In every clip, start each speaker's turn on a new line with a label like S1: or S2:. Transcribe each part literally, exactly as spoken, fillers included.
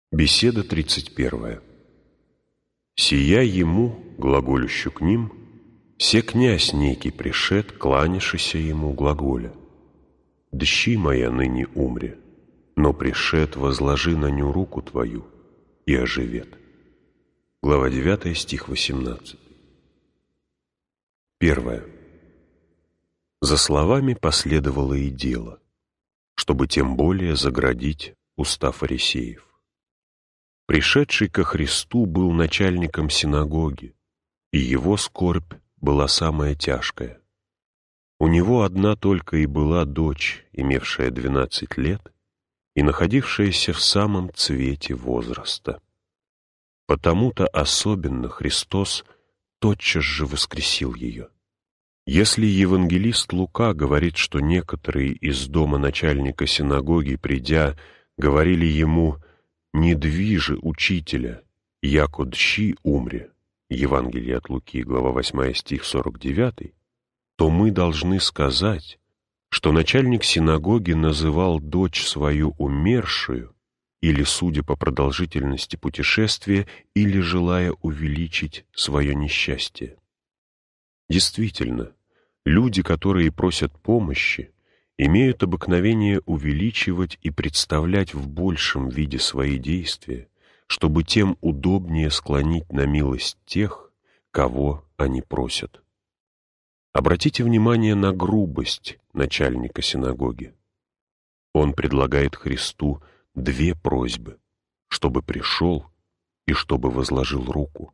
S1: Беседа тридцать первая. «Сия ему, глаголющу к ним, се князь некий пришед, кланяшися ему глаголя. Дщи моя ныне умре, но пришед, возложи на ню руку твою, и оживет». Глава девятая, стих восемнадцатый. Первое. За словами последовало и дело, чтобы тем более заградить уста фарисеев. Пришедший ко Христу был начальником синагоги, и его скорбь была самая тяжкая. У него одна только и была дочь, имевшая двенадцать лет и находившаяся в самом цвете возраста. Потому-то особенно Христос тотчас же воскресил ее. Если евангелист Лука говорит, что некоторые из дома начальника синагоги, придя, говорили ему: «Не движи учителя, яко дщи умре», Евангелие от Луки, глава восьмая, стих сорок девятый, то мы должны сказать, что начальник синагоги называл дочь свою умершую, или, судя по продолжительности путешествия, или желая увеличить свое несчастье. Действительно, люди, которые просят помощи, имеют обыкновение увеличивать и представлять в большем виде свои действия, чтобы тем удобнее склонить на милость тех, кого они просят. Обратите внимание на грубость начальника синагоги. Он предлагает Христу две просьбы: чтобы пришел и чтобы возложил руку.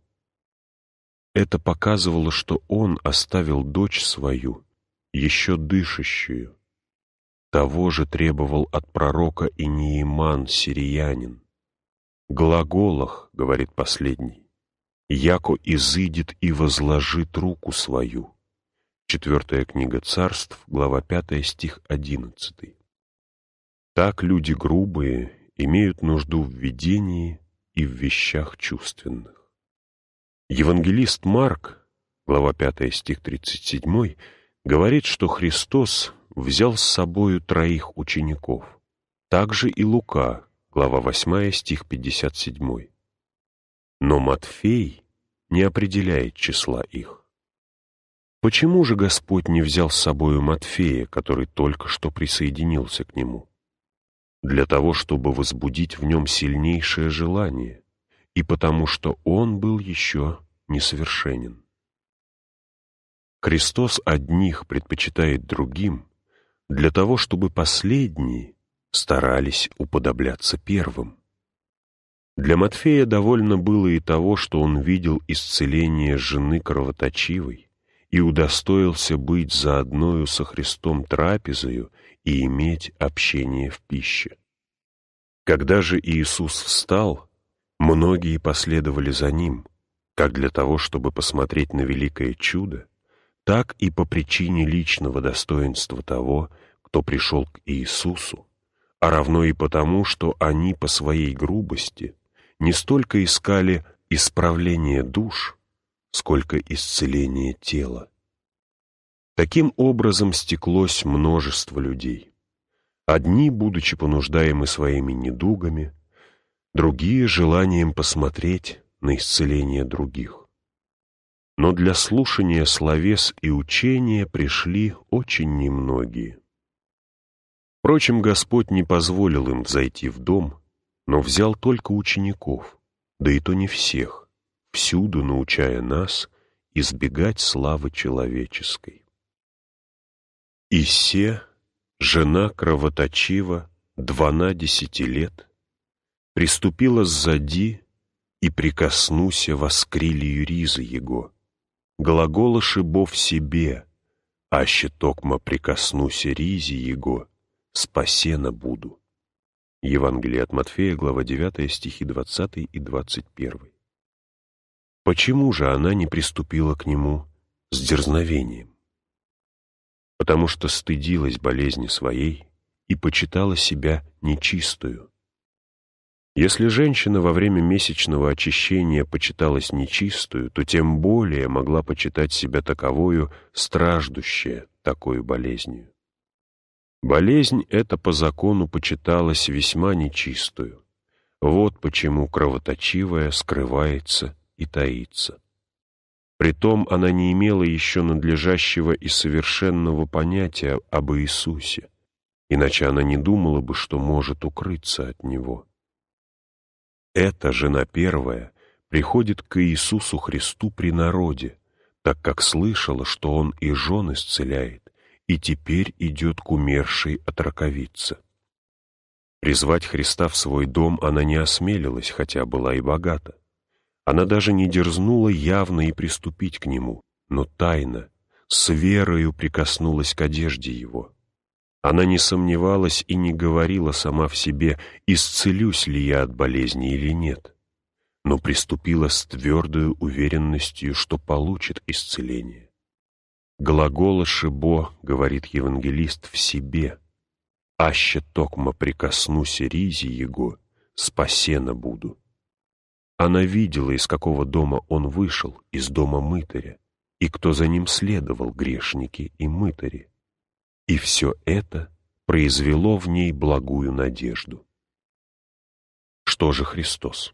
S1: Это показывало, что он оставил дочь свою, еще дышащую. Того же требовал от пророка и Неиман, сириянин. «Глаголах, — говорит последний, — яко изыдет и возложит руку свою». Четвертая книга Царств, глава пятая, стих одиннадцатый. Так люди грубые имеют нужду в видении и в вещах чувственных. Евангелист Марк, глава пятая, стих тридцать семь, говорит, что Христос взял с собою троих учеников. Также и Лука, глава восьмая, стих пятьдесят семь. Но Матфей не определяет числа их. Почему же Господь не взял с собою Матфея, который только что присоединился к нему? Для того, чтобы возбудить в нем сильнейшее желание, и потому что он был еще несовершенен. Христос одних предпочитает другим, для того, чтобы последние старались уподобляться первым. Для Матфея довольно было и того, что он видел исцеление жены кровоточивой и удостоился быть заодною со Христом трапезою и иметь общение в пище. Когда же Иисус встал, многие последовали за ним, как для того, чтобы посмотреть на великое чудо, так и по причине личного достоинства того, кто пришел к Иисусу, а равно и потому, что они по своей грубости не столько искали исправления душ, сколько исцеления тела. Таким образом стеклось множество людей. Одни, будучи понуждаемы своими недугами, другие — желанием посмотреть на исцеление других. Но для слушания словес и учения пришли очень немногие. Впрочем, Господь не позволил им взойти в дом, но взял только учеников, да и то не всех, всюду научая нас избегать славы человеческой. «И се, жена кровоточива, дванадесяти лет, приступила сзади и прикоснуся воскрилию ризы его, глаголоши бо в себе, аще токмо прикоснуся ризи его, спасена буду». Евангелие от Матфея, глава девятая, стихи двадцатый и двадцать первый. Почему же она не приступила к нему с дерзновением? Потому что стыдилась болезни своей и почитала себя нечистую. Если женщина во время месячного очищения почиталась нечистую, то тем более могла почитать себя таковою, страждущая такой болезнью. Болезнь эта по закону почиталась весьма нечистую, Вот почему кровоточивая скрывается и таится. Притом она не имела еще надлежащего и совершенного понятия об Иисусе, иначе она не думала бы, что может укрыться от Него. Эта жена первая приходит к Иисусу Христу при народе, так как слышала, что Он и жен исцеляет, и теперь идет к умершей от раковицы. Призвать Христа в свой дом она не осмелилась, хотя была и богата. Она даже не дерзнула явно и приступить к Нему, но тайно, с верою прикоснулась к одежде Его. Она не сомневалась и не говорила сама в себе, исцелюсь ли я от болезни или нет, но приступила с твердой уверенностью, что получит исцеление. Глагола «шибо», говорит евангелист, в себе, «аще токмо прикоснусь ризи его, спасена буду». Она видела, из какого дома он вышел, из дома мытаря, и кто за ним следовал, грешники и мытари. И все это произвело в ней благую надежду. Что же Христос?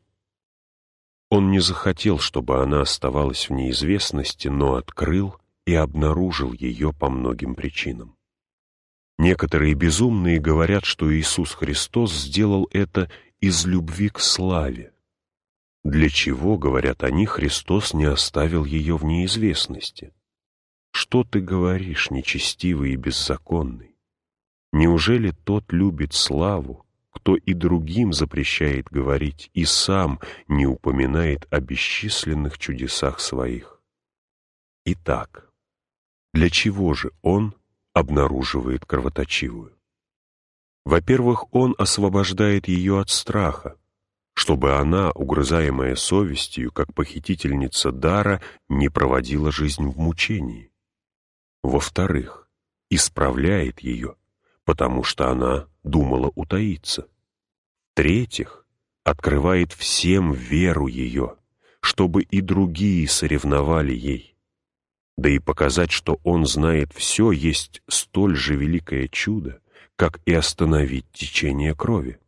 S1: Он не захотел, чтобы она оставалась в неизвестности, но открыл и обнаружил ее по многим причинам. Некоторые безумные говорят, что Иисус Христос сделал это из любви к славе. Для чего, говорят они, Христос не оставил ее в неизвестности? Что ты говоришь, нечестивый и беззаконный? Неужели тот любит славу, кто и другим запрещает говорить, и сам не упоминает о бесчисленных чудесах своих? Итак, для чего же он обнаруживает кровоточивую? Во-первых, он освобождает ее от страха, чтобы она, угрызаемая совестью, как похитительница дара, не проводила жизнь в мучении. Во-вторых, исправляет ее, потому что она думала утаиться. В-третьих, открывает всем веру ее, чтобы и другие соревновали ей. Да и показать, что он знает все, есть столь же великое чудо, как и остановить течение крови.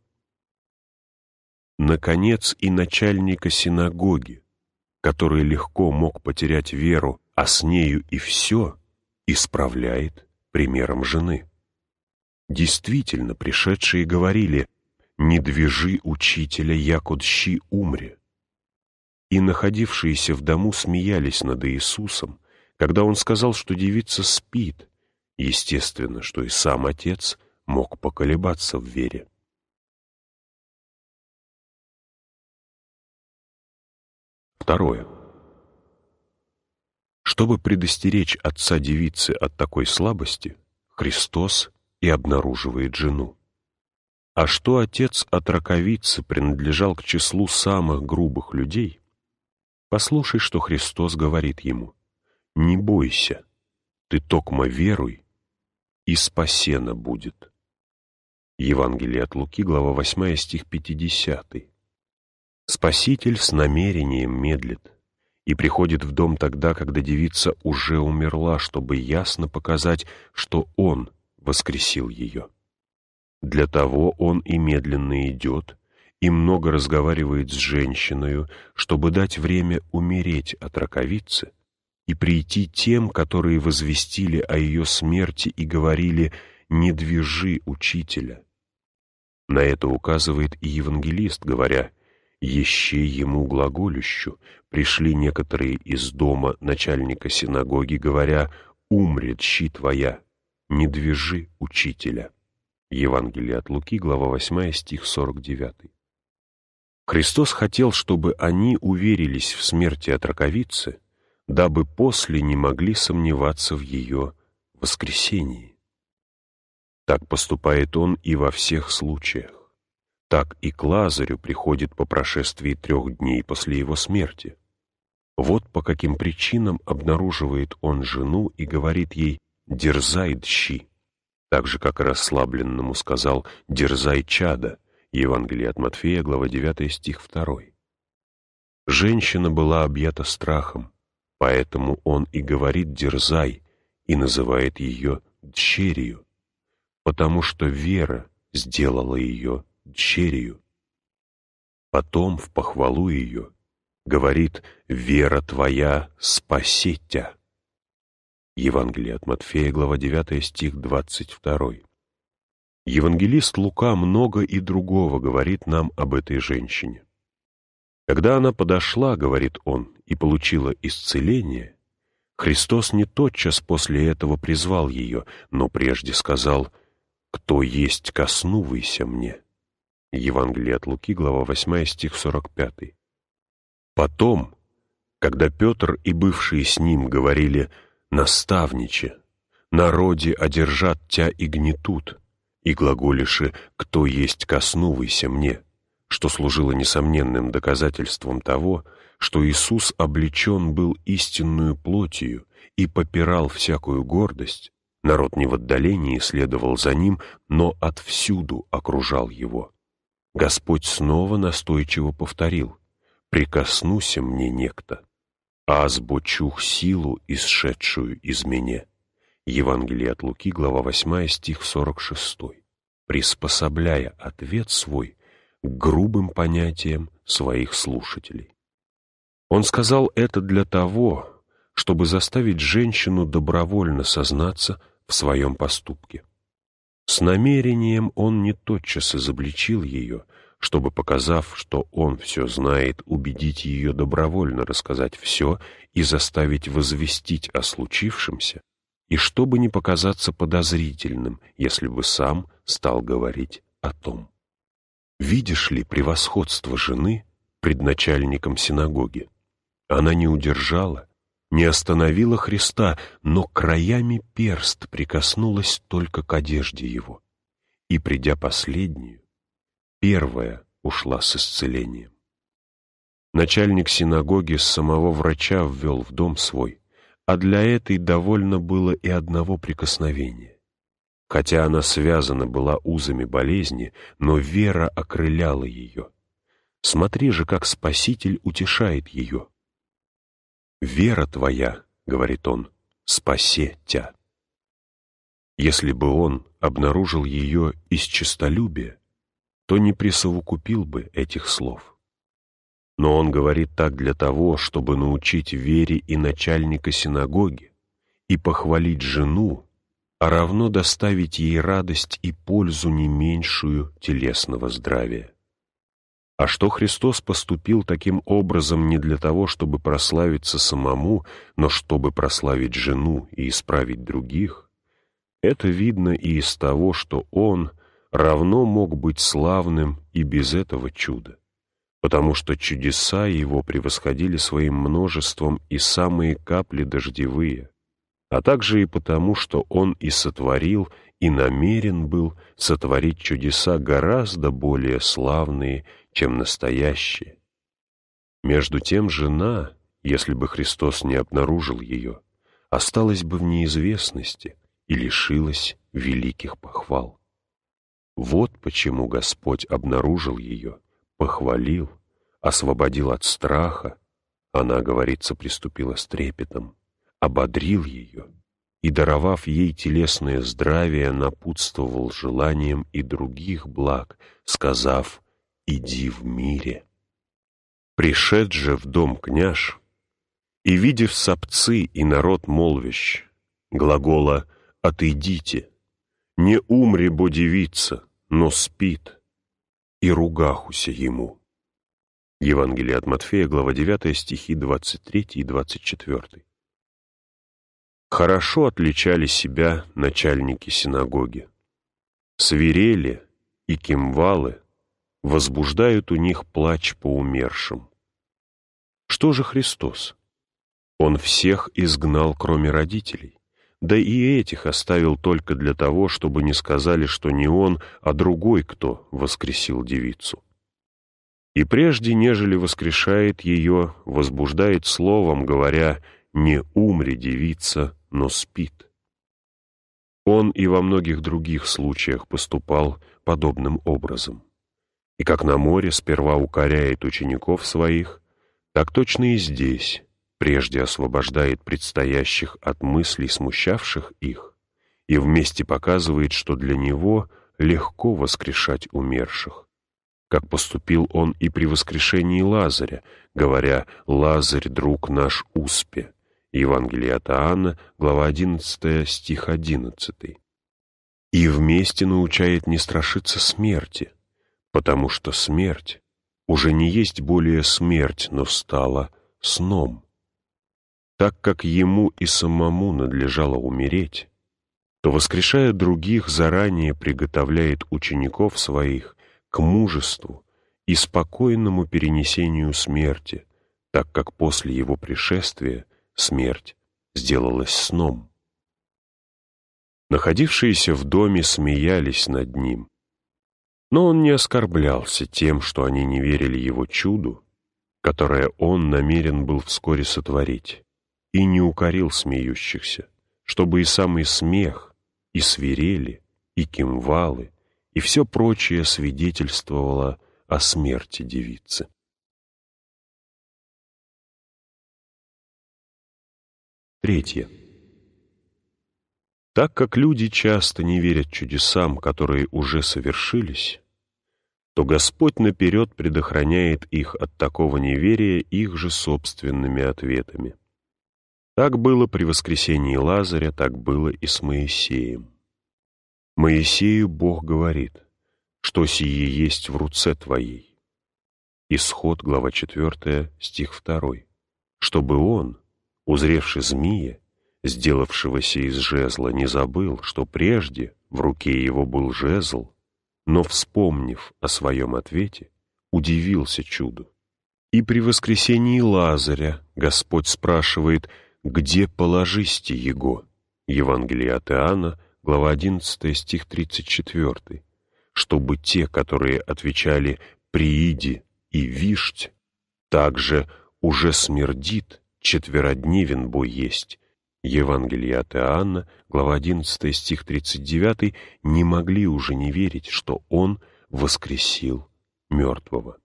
S1: Наконец, и начальника синагоги, который легко мог потерять веру, а с нею и все, исправляет примером жены. Действительно, пришедшие говорили: «Не движи учителя, якод щи умре». И находившиеся в дому смеялись над Иисусом, когда он сказал, что девица спит. Естественно, что и сам отец мог поколебаться в вере. Второе. Чтобы предостеречь отца девицы от такой слабости, Христос и обнаруживает жену. А что отец от раковицы принадлежал к числу самых грубых людей, послушай, что Христос говорит ему: «Не бойся, ты токмо веруй, и спасена будет». Евангелие от Луки, глава восьмая, стих пятидесятый. Спаситель с намерением медлит и приходит в дом тогда, когда девица уже умерла, чтобы ясно показать, что Он воскресил ее. Для того Он и медленно идет, и много разговаривает с женщиною, чтобы дать время умереть от раковицы и прийти тем, которые возвестили о ее смерти и говорили: «Не движи учителя». На это указывает и евангелист, говоря: «Еще ему глаголющу пришли некоторые из дома начальника синагоги, говоря: умрет щи твоя, не движи учителя». Евангелие от Луки, глава восьмая, стих сорок девятый. Христос хотел, чтобы они уверились в смерти от раковицы, дабы после не могли сомневаться в ее воскресении. Так поступает Он и во всех случаях. Так и к Лазарю приходит по прошествии трех дней после его смерти. Вот по каким причинам обнаруживает он жену и говорит ей: «Дерзай, дщи», так же, как и расслабленному сказал: «Дерзай, чадо». Евангелие от Матфея, глава девятая, стих второй. Женщина была объята страхом, поэтому он и говорит «дерзай» и называет ее дщерью, потому что вера сделала ее дщерью. Потом, в похвалу ее, говорит: «Вера твоя спасет тебя». Евангелие от Матфея, глава девятая, стих двадцать второй. Евангелист Лука много и другого говорит нам об этой женщине. Когда она подошла, говорит он, и получила исцеление, Христос не тотчас после этого призвал ее, но прежде сказал: «Кто есть, коснувайся мне». Евангелие от Луки, глава восьмая, стих сорок пятый. Потом, когда Петр и бывшие с ним говорили: «Наставниче, народе одержат тя и гнетут», и глаголиши: «Кто есть, коснувайся мне», что служило несомненным доказательством того, что Иисус облечен был истинную плотью и попирал всякую гордость, народ не в отдалении следовал за ним, но отвсюду окружал его. Господь снова настойчиво повторил: «Прикоснуся мне некто, аз бо чух силу, исшедшую из меня». Евангелие от Луки, глава восьмая, стих сорок шестой, приспособляя ответ свой к грубым понятиям своих слушателей. Он сказал это для того, чтобы заставить женщину добровольно сознаться в своем поступке. С намерением он не тотчас изобличил ее, чтобы, показав, что он все знает, убедить ее добровольно рассказать все и заставить возвестить о случившемся, и чтобы не показаться подозрительным, если бы сам стал говорить о том. Видишь ли превосходство жены пред начальником синагоги? Она не удержала, не остановила Христа, но краями перст прикоснулась только к одежде его, и, придя последнюю, первая ушла с исцелением. Начальник синагоги с самого врача ввел в дом свой, а для этой довольно было и одного прикосновения. Хотя она связана была узами болезни, но вера окрыляла ее. Смотри же, как Спаситель утешает ее. «Вера твоя, — говорит он, — спасе тя». Если бы он обнаружил ее из честолюбия, то не присовокупил бы этих слов. Но он говорит так для того, чтобы научить вере и начальника синагоги, и похвалить жену, а равно доставить ей радость и пользу не меньшую телесного здравия. А что Христос поступил таким образом не для того, чтобы прославиться самому, но чтобы прославить жену и исправить других, это видно и из того, что Он равно мог быть славным и без этого чуда, потому что чудеса Его превосходили своим множеством и самые капли дождевые, а также и потому, что Он и сотворил, и намерен был сотворить чудеса гораздо более славные, чем настоящие. Между тем жена, если бы Христос не обнаружил ее, осталась бы в неизвестности и лишилась великих похвал. Вот почему Господь обнаружил ее, похвалил, освободил от страха, она, говорится, приступила с трепетом, ободрил ее и, даровав ей телесное здравие, напутствовал желанием и других благ, сказав: «Иди в мире». Пришед же в дом княж, и, видев сапцы и народ молвящ, глагола «Отойдите, не умри, бо девица, но спит», и ругахуся ему. Евангелие от Матфея, глава девятая, стихи двадцать третий и двадцать четвёртый. Хорошо отличали себя начальники синагоги. Свирели и кимвалы возбуждают у них плач по умершим. Что же Христос? Он всех изгнал, кроме родителей, да и этих оставил только для того, чтобы не сказали, что не он, а другой кто воскресил девицу. И прежде, нежели воскрешает ее, возбуждает словом, говоря: «Не умри, девица, но спит». Он и во многих других случаях поступал подобным образом. И как на море сперва укоряет учеников своих, так точно и здесь прежде освобождает предстоящих от мыслей, смущавших их, и вместе показывает, что для него легко воскрешать умерших, как поступил он и при воскрешении Лазаря, говоря: «Лазарь, друг наш, успе». Евангелие от Иоанна, глава одиннадцатая, стих одиннадцатый. И вместе научает не страшиться смерти, потому что смерть уже не есть более смерть, но стала сном. Так как ему и самому надлежало умереть, то, воскрешая других, заранее приготовляет учеников своих к мужеству и спокойному перенесению смерти, так как после его пришествия смерть сделалась сном. Находившиеся в доме смеялись над ним, но он не оскорблялся тем, что они не верили его чуду, которое он намерен был вскоре сотворить, и не укорил смеющихся, чтобы и самый смех, и свирели, и кимвалы, и все прочее свидетельствовало о смерти девицы. Третье. Так как люди часто не верят чудесам, которые уже совершились, то Господь наперед предохраняет их от такого неверия их же собственными ответами. Так было при воскресении Лазаря, так было и с Моисеем. Моисею Бог говорит: «Что сие есть в руце твоей?» Исход, глава четвёртая, стих второй. Чтобы он, узревши змея, сделавшегося из жезла, не забыл, что прежде в руке его был жезл, но, вспомнив о своем ответе, удивился чуду. И при воскресении Лазаря Господь спрашивает: «Где положисте его?» Евангелие от Иоанна, глава одиннадцатая, стих тридцать четвёртый. Чтобы те, которые отвечали «прииди» и «вишть», также «уже смердит, четверодневен бо есть». Евангелие от Иоанна, глава одиннадцатая, стих тридцать девятый, не могли уже не верить, что Он воскресил мертвого.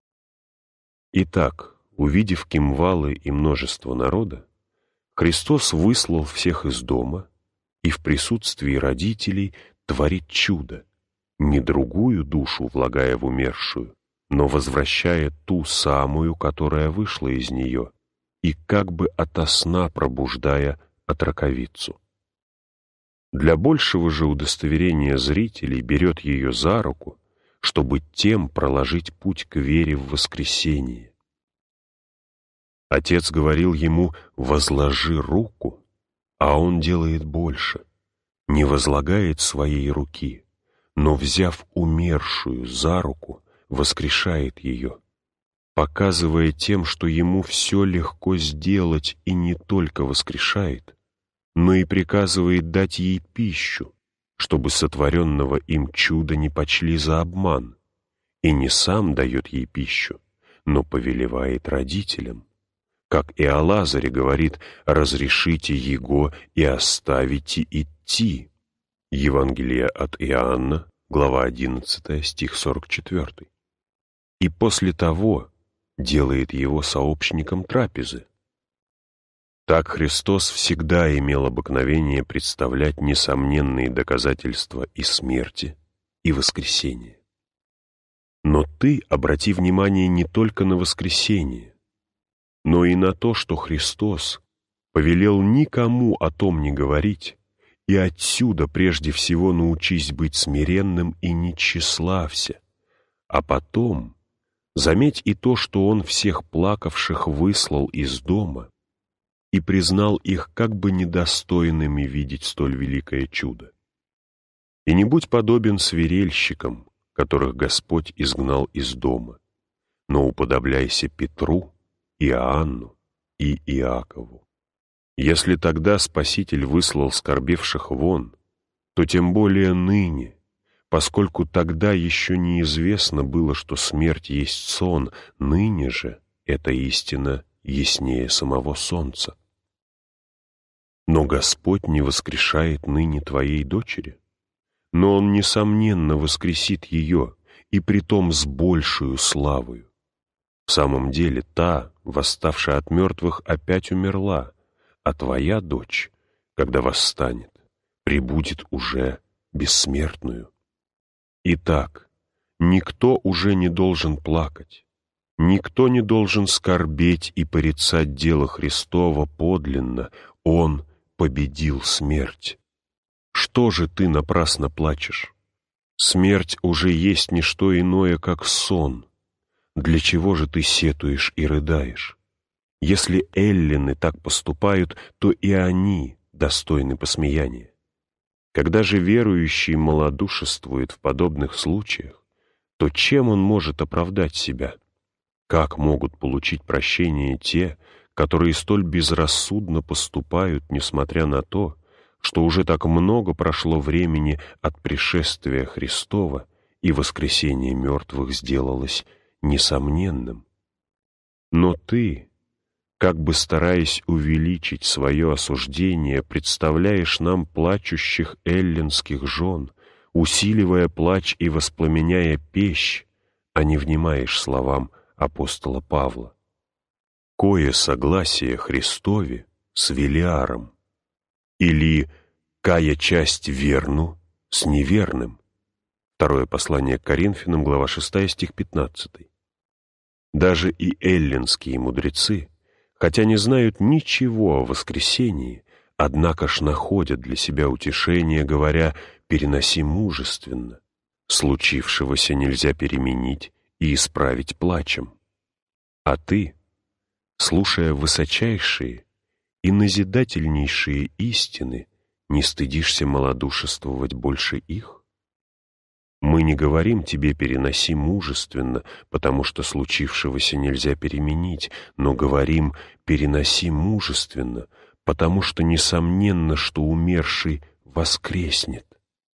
S1: Итак, увидев кимвалы и множество народа, Христос выслал всех из дома и в присутствии родителей творит чудо, не другую душу влагая в умершую, но возвращая ту самую, которая вышла из нее, и как бы ото сна пробуждая отроковицу. Для большего же удостоверения зрителей берет ее за руку, чтобы тем проложить путь к вере в воскресение. Отец говорил ему: «Возложи руку», а он делает больше, не возлагает своей руки, но, взяв умершую за руку, воскрешает ее, показывая тем, что ему все легко сделать, и не только воскрешает, но и приказывает дать ей пищу, чтобы сотворенного им чудо не почли за обман, и не сам дает ей пищу, но повелевает родителям. Как и о Лазаре говорит: «Разрешите его и оставите идти». Евангелие от Иоанна, глава одиннадцатая, стих сорок четвёртый. И после того делает его сообщником трапезы. Так Христос всегда имел обыкновение представлять несомненные доказательства и смерти, и воскресения. Но ты обрати внимание не только на воскресение, но и на то, что Христос повелел никому о том не говорить, и отсюда прежде всего научись быть смиренным и не тщеславься, а потом заметь и то, что Он всех плакавших выслал из дома и признал их как бы недостойными видеть столь великое чудо. И не будь подобен свирельщикам, которых Господь изгнал из дома, но уподобляйся Петру, Иоанну и Иакову. Если тогда Спаситель выслал скорбевших вон, то тем более ныне, поскольку тогда еще неизвестно было, что смерть есть сон, ныне же эта истина яснее самого солнца. Но Господь не воскрешает ныне твоей дочери, но Он, несомненно, воскресит ее, и притом с большую славою. В самом деле та, восставшая от мертвых, опять умерла, а твоя дочь, когда восстанет, пребудет уже бессмертную. Итак, Никто уже не должен плакать, никто не должен скорбеть и порицать дело Христова подлинно. Он победил смерть. Что же ты напрасно плачешь? Смерть уже есть не что иное, как сон. Для чего же ты сетуешь и рыдаешь? Если эллины так поступают, то и они достойны посмеяния. Когда же верующий малодушествует в подобных случаях, то чем он может оправдать себя? Как могут получить прощение те, которые столь безрассудно поступают, несмотря на то, что уже так много прошло времени от пришествия Христова, и воскресение мертвых сделалось несомненным? Но ты, как бы стараясь увеличить свое осуждение, представляешь нам плачущих эллинских жен, усиливая плач и воспламеняя пещь, а не внимаешь словам апостола Павла. Кое согласие Христове с Велиаром, или кая часть верну с неверным. Второе послание к Коринфянам, глава шестая, стих пятнадцатый. Даже и эллинские мудрецы, хотя не знают ничего о воскресении, однако ж находят для себя утешение, говоря: «Переноси мужественно, случившегося нельзя переменить и исправить плачем». А ты, слушая высочайшие и назидательнейшие истины, не стыдишься малодушествовать больше их? Мы не говорим тебе «переноси мужественно», потому что случившегося нельзя переменить, но говорим «переноси мужественно», потому что несомненно, что умерший воскреснет.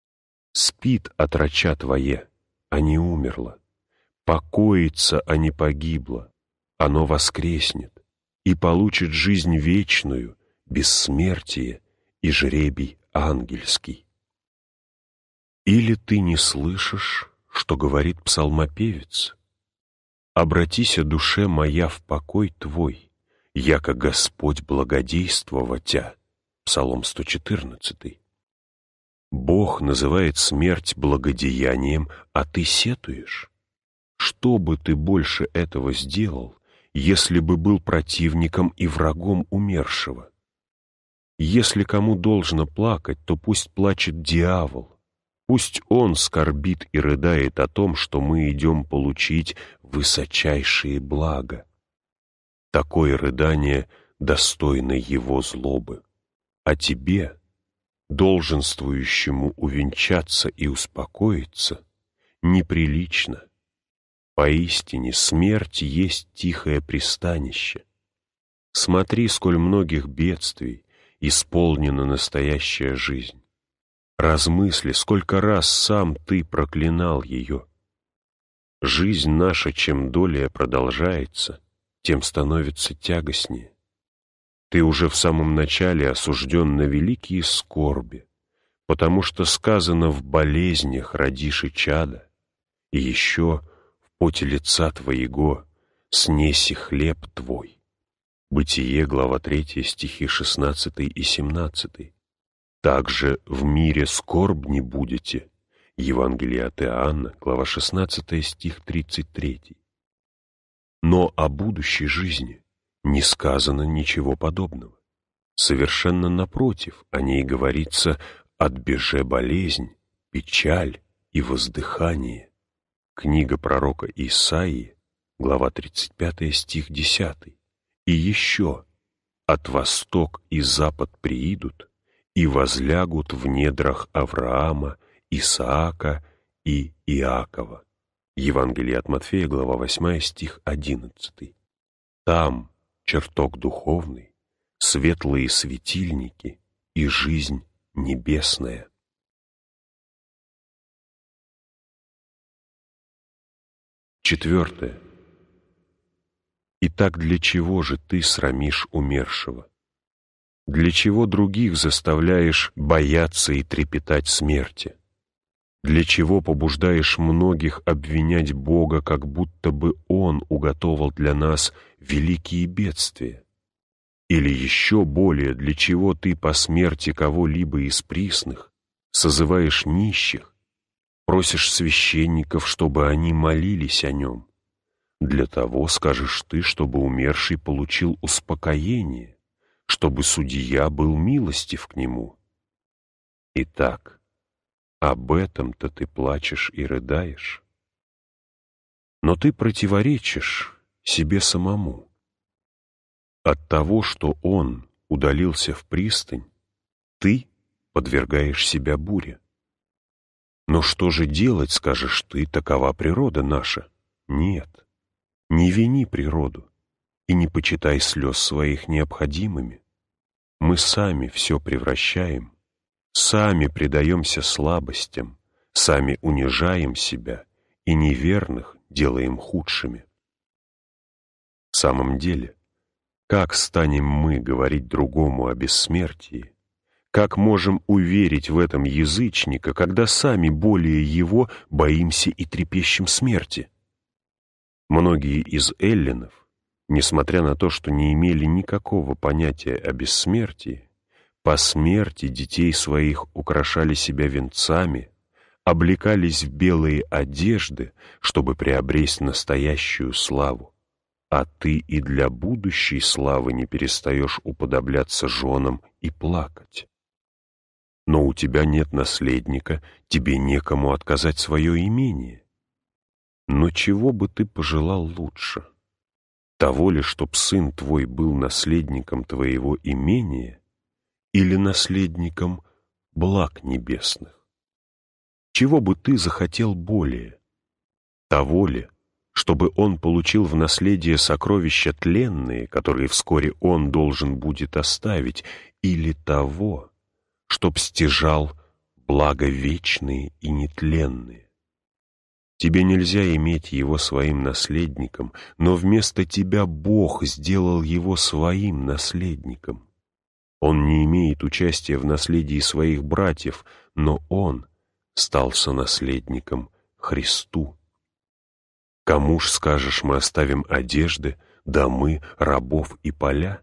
S1: Спит отроча твое, а не умерло. Покоится, а не погибло. Оно воскреснет и получит жизнь вечную, бессмертие и жребий ангельский. Или ты не слышишь, что говорит псалмопевец? «Обратися, душе моя, в покой твой, яко Господь благодействоватя». Псалом сто четырнадцатый. Бог называет смерть благодеянием, а ты сетуешь. Что бы ты больше этого сделал, если бы был противником и врагом умершего? Если кому должно плакать, то пусть плачет дьявол. Пусть он скорбит и рыдает о том, что мы идем получить высочайшие блага. Такое рыдание достойно его злобы. А тебе, долженствующему увенчаться и успокоиться, неприлично. Поистине, смерть есть тихое пристанище. Смотри, сколь многих бедствий исполнена настоящая жизнь. Размысли, сколько раз сам ты проклинал ее. Жизнь наша, чем долее продолжается, тем становится тягостнее. Ты уже в самом начале осужден на великие скорби, потому что сказано: «В болезнях родишь и чада», и еще «В поте лица твоего снеси хлеб твой». Бытие, глава третья, стихи шестнадцатый и семнадцатый. Также в мире скорбни будете. Евангелие от Иоанна, глава шестнадцатая, стих тридцать третий. Но о будущей жизни не сказано ничего подобного. Совершенно напротив, о ней говорится: «Отбеже болезнь, печаль и воздыхание». Книга пророка Исаии, глава тридцать пятая, стих десятый. И еще: «От восток и запад приидут и возлягут в недрах Авраама, Исаака и Иакова». Евангелие от Матфея, глава восьмая, стих одиннадцатый. Там чертог духовный, светлые светильники и жизнь небесная. Четвертое. Итак, для чего же ты срамишь умершего? Для чего других заставляешь бояться и трепетать смерти? Для чего побуждаешь многих обвинять Бога, как будто бы Он уготовил для нас великие бедствия? Или еще более, для чего ты по смерти кого-либо из присных созываешь нищих, Просишь священников, чтобы они молились о нем. Для того, скажешь ты, чтобы умерший получил успокоение, чтобы судья был милостив к нему. Итак, об этом-то ты плачешь и рыдаешь. Но ты противоречишь себе самому. От того, что он удалился в пристань, ты подвергаешь себя буре. Но что же делать, скажешь ты, такова природа наша? Нет, не вини природу и не почитай слез своих необходимыми. Мы сами все превращаем, сами предаемся слабостям, сами унижаем себя и неверных делаем худшими. В самом деле, как станем мы говорить другому о бессмертии? Как можем уверить в этом язычника, когда сами более его боимся и трепещем смерти? Многие из эллинов, несмотря на то, что не имели никакого понятия о бессмертии, по смерти детей своих украшали себя венцами, облекались в белые одежды, чтобы приобрести настоящую славу. А ты и для будущей славы не перестаешь уподобляться женам и плакать. Но у тебя нет наследника, тебе некому отказать свое имение. Но чего бы ты пожелал лучше? Того ли, чтоб сын твой был наследником твоего имения или наследником благ небесных? Чего бы ты захотел более? Того ли, чтобы он получил в наследие сокровища тленные, которые вскоре он должен будет оставить, или того, чтоб стяжал блага вечные и нетленные? Тебе нельзя иметь его своим наследником, но вместо тебя Бог сделал его своим наследником. Он не имеет участия в наследии своих братьев, но он стал сонаследником Христу. Кому ж, скажешь, мы оставим одежды, домы, рабов и поля?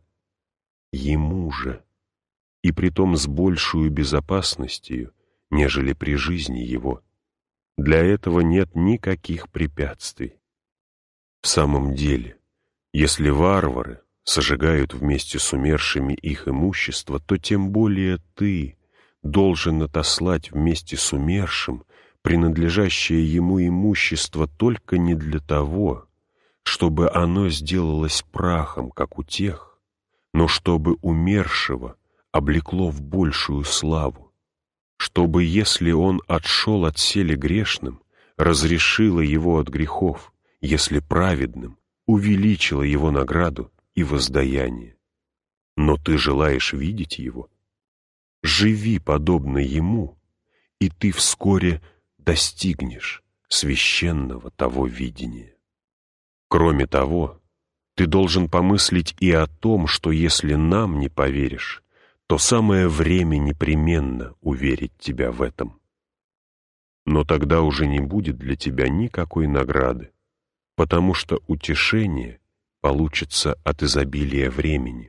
S1: Ему же, и притом с большую безопасностью, нежели при жизни его. Для этого нет никаких препятствий. В самом деле, если варвары сожигают вместе с умершими их имущество, то тем более ты должен отослать вместе с умершим принадлежащее ему имущество только не для того, чтобы оно сделалось прахом, как у тех, но чтобы умершего облекло в большую славу, чтобы, если он отшел от сели грешным, разрешило его от грехов, если праведным, увеличило его награду и воздаяние. Но ты желаешь видеть его? Живи подобно ему, и ты вскоре достигнешь священного того видения. Кроме того, ты должен помыслить и о том, что если нам не поверишь, то самое время непременно уверить тебя в этом. Но тогда уже не будет для тебя никакой награды, потому что утешение получится от изобилия времени.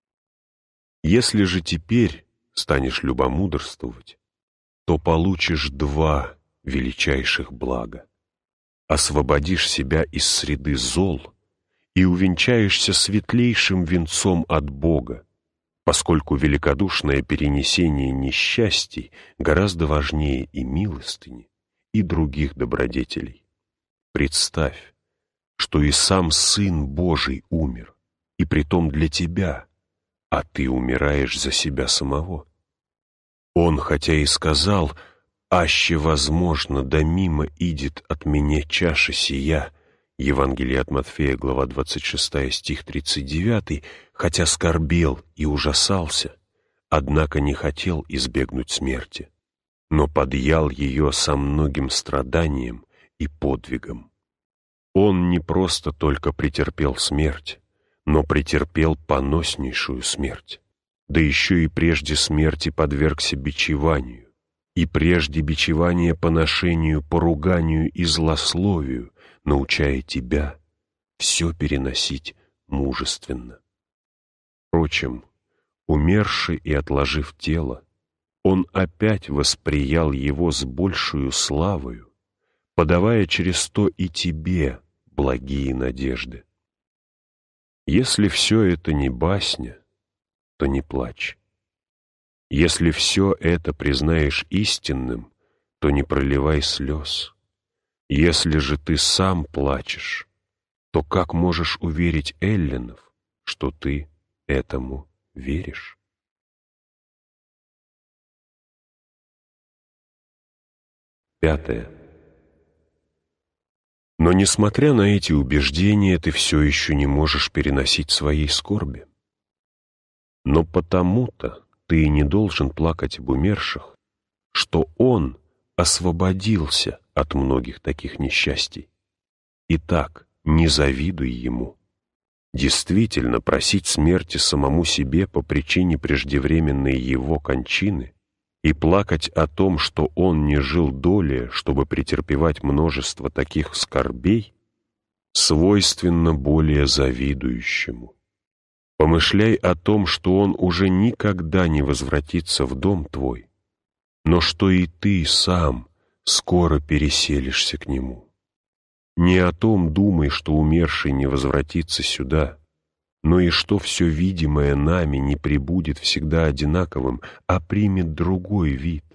S1: Если же теперь станешь любомудрствовать, то получишь два величайших блага. Освободишь себя из среды зол и увенчаешься светлейшим венцом от Бога, поскольку великодушное перенесение несчастий гораздо важнее и милостыни, и других добродетелей. Представь, что и сам Сын Божий умер, и притом для тебя, а ты умираешь за себя самого. Он, хотя и сказал: «Аще возможно, да мимо идет от меня чаша сия», Евангелие от Матфея, глава двадцать шестая, стих тридцать девятый, хотя скорбел и ужасался, однако не хотел избегнуть смерти, но подъял ее со многим страданием и подвигом. Он не просто только претерпел смерть, но претерпел поноснейшую смерть, да еще и прежде смерти подвергся бичеванию, и прежде бичевания поношению, поруганию и злословию, научая тебя все переносить мужественно. Впрочем, умерши и отложив тело, он опять восприял его с большую славою, подавая через то и тебе благие надежды. Если все это не басня, то не плачь. Если все это признаешь истинным, то не проливай слез. Если же ты сам плачешь, то как можешь уверить эллинов, что ты этому веришь? Пятое. Но, несмотря на эти убеждения, ты все еще не можешь переносить своей скорби. Но потому-то ты и не должен плакать об умерших, что он освободился от многих таких несчастий. Итак, не завидуй ему. Действительно, просить смерти самому себе по причине преждевременной его кончины и плакать о том, что он не жил долее, чтобы претерпевать множество таких скорбей, свойственно более завидующему. Помышляй о том, что он уже никогда не возвратится в дом твой, но что и ты сам скоро переселишься к нему. Не о том думай, что умерший не возвратится сюда, но и что все видимое нами не пребудет всегда одинаковым, а примет другой вид.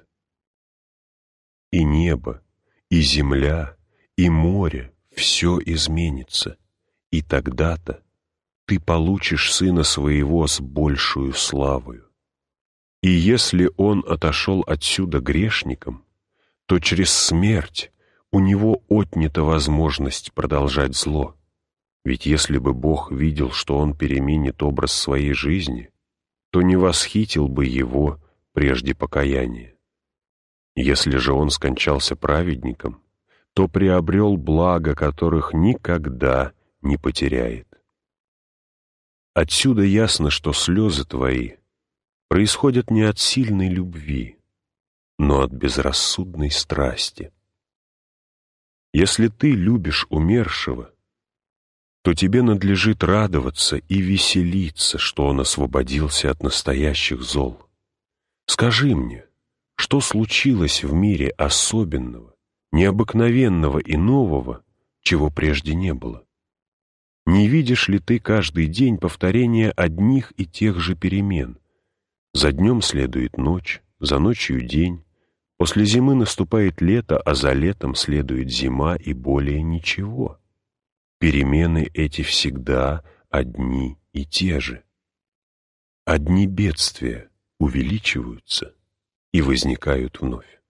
S1: И небо, и земля, и море — все изменится, и тогда-то ты получишь сына своего с большую славою. И если он отошел отсюда грешником, то через смерть у него отнята возможность продолжать зло. Ведь если бы Бог видел, что он переменит образ своей жизни, то не восхитил бы его прежде покаяния. Если же он скончался праведником, то приобрел блага, которых никогда не потеряет. Отсюда ясно, что слезы твои происходят не от сильной любви, но от безрассудной страсти. Если ты любишь умершего, то тебе надлежит радоваться и веселиться, что он освободился от настоящих зол. Скажи мне, что случилось в мире особенного, необыкновенного и нового, чего прежде не было? Не видишь ли ты каждый день повторения одних и тех же перемен? За днем следует ночь, за ночью день, после зимы наступает лето, а за летом следует зима и более ничего. Перемены эти всегда одни и те же. Одни бедствия увеличиваются и возникают вновь.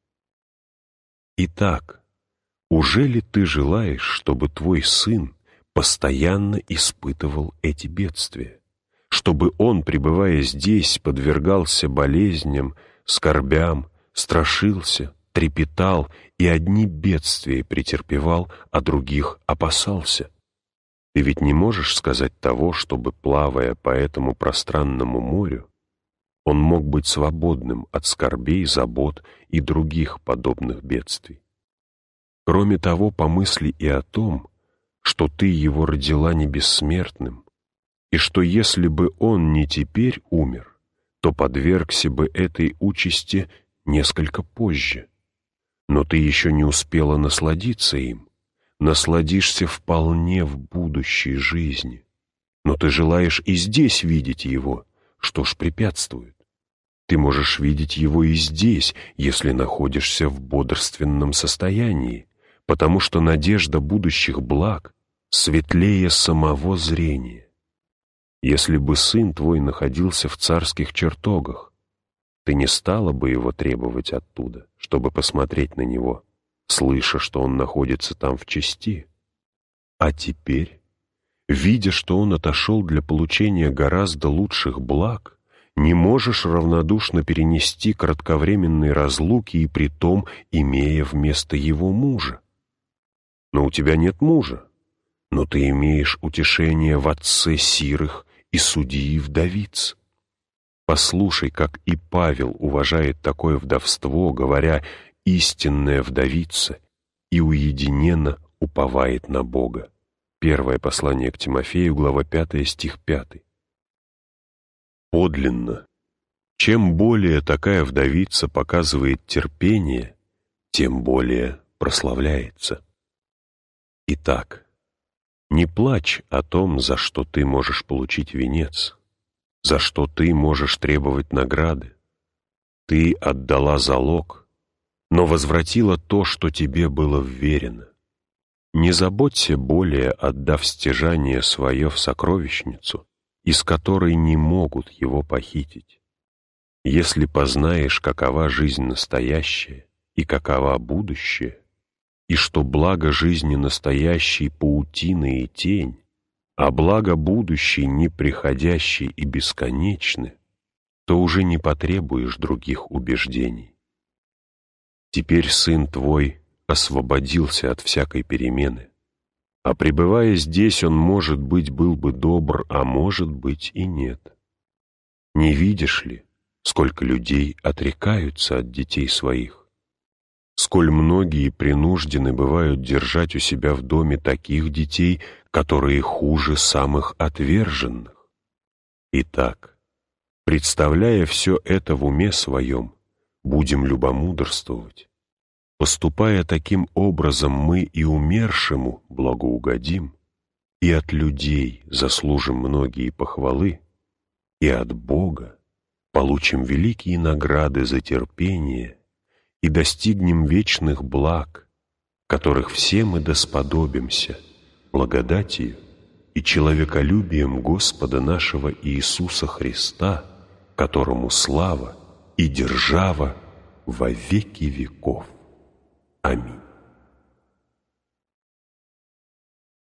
S1: Итак, уже ли ты желаешь, чтобы твой сын постоянно испытывал эти бедствия, чтобы он, пребывая здесь, подвергался болезням, скорбям, страшился, трепетал и одни бедствия претерпевал, а других опасался? Ты ведь не можешь сказать того, чтобы, плавая по этому пространному морю, он мог быть свободным от скорбей, забот и других подобных бедствий. Кроме того, помысли и о том, что ты его родила не бессмертным, и что если бы он не теперь умер, то подвергся бы этой участи несколько позже. Но ты еще не успела насладиться им, насладишься вполне в будущей жизни. Но ты желаешь и здесь видеть его, что ж препятствует? Ты можешь видеть его и здесь, если находишься в бодрственном состоянии, потому что надежда будущих благ светлее самого зрения. Если бы сын твой находился в царских чертогах, ты не стала бы его требовать оттуда, чтобы посмотреть на него, слыша, что он находится там в чести. А теперь, видя, что он отошел для получения гораздо лучших благ, не можешь равнодушно перенести кратковременные разлуки и притом имея вместо его мужа. Но у тебя нет мужа, но ты имеешь утешение в отце сирых и судьи вдовиц. Послушай, как и Павел уважает такое вдовство, говоря «истинная вдовица» и уединенно уповает на Бога. Первое послание к Тимофею, глава пятая, стих пятый. Подлинно, Чем более такая вдовица показывает терпение, тем более прославляется. Итак, не плачь о том, за что ты можешь получить венец, за что ты можешь требовать награды. Ты отдала залог, но возвратила то, что тебе было вверено. Не заботься более, отдав стяжание свое в сокровищницу, из которой не могут его похитить. Если познаешь, какова жизнь настоящая и какова будущее, и что благо жизни настоящей паутина и тень, а благо будущей неприходящей и бесконечны, то уже не потребуешь других убеждений. Теперь сын твой освободился от всякой перемены, а пребывая здесь, он, может быть, был бы добр, а может быть и нет. Не видишь ли, сколько людей отрекаются от детей своих? Сколь многие принуждены бывают держать у себя в доме таких детей, которые хуже самых отверженных? Итак, представляя все это в уме своем, будем любомудрствовать. Поступая таким образом, мы и умершему благоугодим, и от людей заслужим многие похвалы, и от Бога получим великие награды за терпение и достигнем вечных благ, которых все мы досподобимся благодатью и человеколюбием Господа нашего Иисуса Христа, которому слава и держава во веки веков. Аминь.